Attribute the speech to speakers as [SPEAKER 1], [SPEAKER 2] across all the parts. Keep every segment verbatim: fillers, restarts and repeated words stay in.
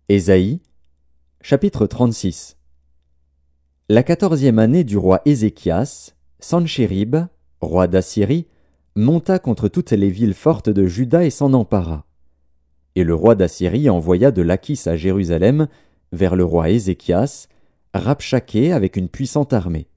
[SPEAKER 1] Ésaïe, chapitre trente-six. La quatorzième année du roi Ézéchias, Sanchérib, roi d'Assyrie, monta contre toutes les villes fortes de Juda et s'en empara. Et le roi d'Assyrie envoya de Lachis à Jérusalem, vers le roi Ézéchias, Rabshaké avec une puissante armée.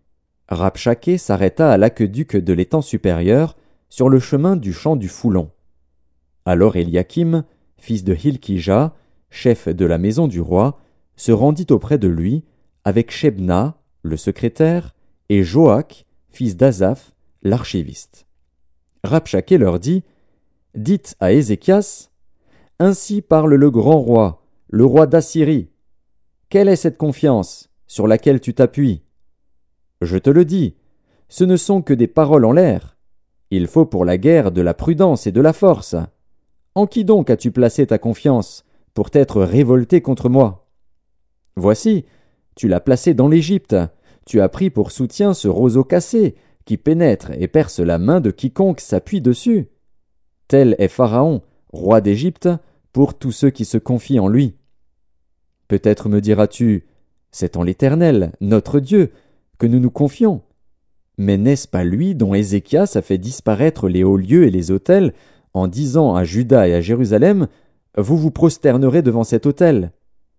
[SPEAKER 1] Rabshaké s'arrêta à l'aqueduc de l'étang supérieur, sur le chemin du champ du Foulon. Alors Éliakim, fils de Hilkija, chef de la maison du roi, se rendit auprès de lui, avec Shebna, le secrétaire, et Joach, fils d'Azaph, l'archiviste. Rabshaké leur dit, « Dites à Ézéchias, ainsi parle le grand roi, le roi d'Assyrie. Quelle est cette confiance sur laquelle tu t'appuies? Je te le dis, ce ne sont que des paroles en l'air. Il faut pour la guerre de la prudence et de la force. En qui donc as-tu placé ta confiance pour t'être révolté contre moi? Voici, tu l'as placé dans l'Égypte. Tu as pris pour soutien ce roseau cassé qui pénètre et perce la main de quiconque s'appuie dessus. Tel est Pharaon, roi d'Égypte, pour tous ceux qui se confient en lui. Peut-être me diras-tu, c'est en l'Éternel, notre Dieu, que nous nous confions. Mais n'est-ce pas lui dont Ézéchias a fait disparaître les hauts lieux et les autels, en disant à Juda et à Jérusalem, vous vous prosternerez devant cet autel?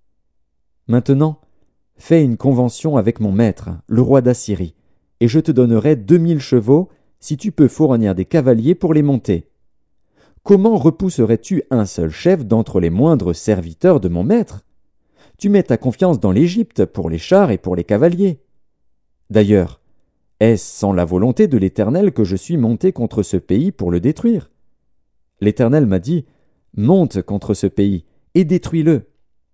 [SPEAKER 1] Maintenant, fais une convention avec mon maître, le roi d'Assyrie, et je te donnerai deux mille chevaux, si tu peux fournir des cavaliers pour les monter. Comment repousserais-tu un seul chef d'entre les moindres serviteurs de mon maître? Tu mets ta confiance dans l'Égypte pour les chars et pour les cavaliers. D'ailleurs, est-ce sans la volonté de l'Éternel que je suis monté contre ce pays pour le détruire? L'Éternel m'a dit, monte contre ce pays et détruis-le.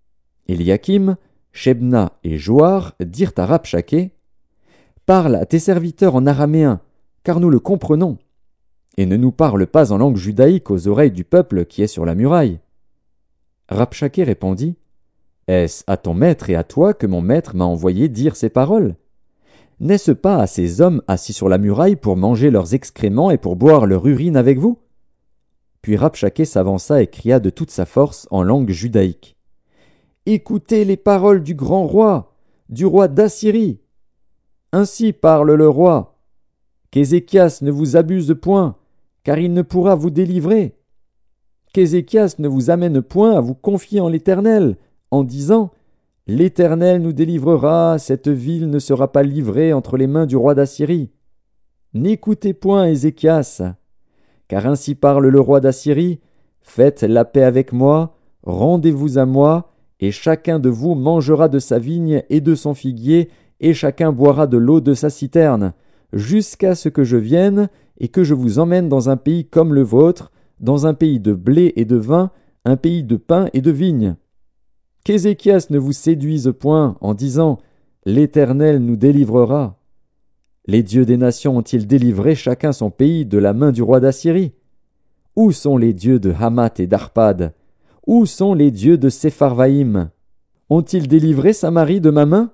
[SPEAKER 1] Éliakim, Shebna et Joar dirent à Rabshaké, parle à tes serviteurs en araméen, car nous le comprenons, et ne nous parle pas en langue judaïque aux oreilles du peuple qui est sur la muraille. Rabshaké répondit, est-ce à ton maître et à toi que mon maître m'a envoyé dire ces paroles? N'est-ce pas à ces hommes assis sur la muraille pour manger leurs excréments et pour boire leur urine avec vous? Puis Rabshaké s'avança et cria de toute sa force en langue judaïque. Écoutez les paroles du grand roi, du roi d'Assyrie. Ainsi parle le roi. Qu'Ézéchias ne vous abuse point, car il ne pourra vous délivrer. Qu'Ézéchias ne vous amène point à vous confier en l'Éternel, en disant « L'Éternel nous délivrera, cette ville ne sera pas livrée entre les mains du roi d'Assyrie. » N'écoutez point Ézéchias, car ainsi parle le roi d'Assyrie, « Faites la paix avec moi, rendez-vous à moi, et chacun de vous mangera de sa vigne et de son figuier, et chacun boira de l'eau de sa citerne, jusqu'à ce que je vienne et que je vous emmène dans un pays comme le vôtre, dans un pays de blé et de vin, un pays de pain et de vigne. Qu'Ézéchias ne vous séduise point en disant « L'Éternel nous délivrera ». Les dieux des nations ont-ils délivré chacun son pays de la main du roi d'Assyrie? Où sont les dieux de Hamath et d'Arpad? Où sont les dieux de Sepharvaïm? Ont-ils délivré Samarie de ma main?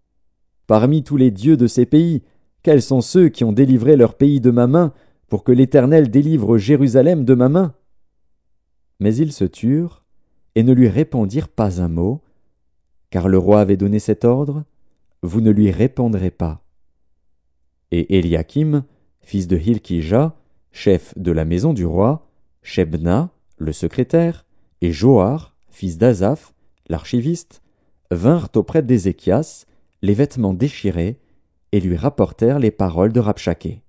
[SPEAKER 1] Parmi tous les dieux de ces pays, quels sont ceux qui ont délivré leur pays de ma main pour que l'Éternel délivre Jérusalem de ma main? Mais ils se turent et ne lui répondirent pas un mot, car le roi avait donné cet ordre, vous ne lui répondrez pas. Et Éliakim, fils de Hilkija, chef de la maison du roi, Shebna, le secrétaire, et Joar, fils d'Azaph, l'archiviste, vinrent auprès d'Ézéchias, les vêtements déchirés, et lui rapportèrent les paroles de Rabshaké.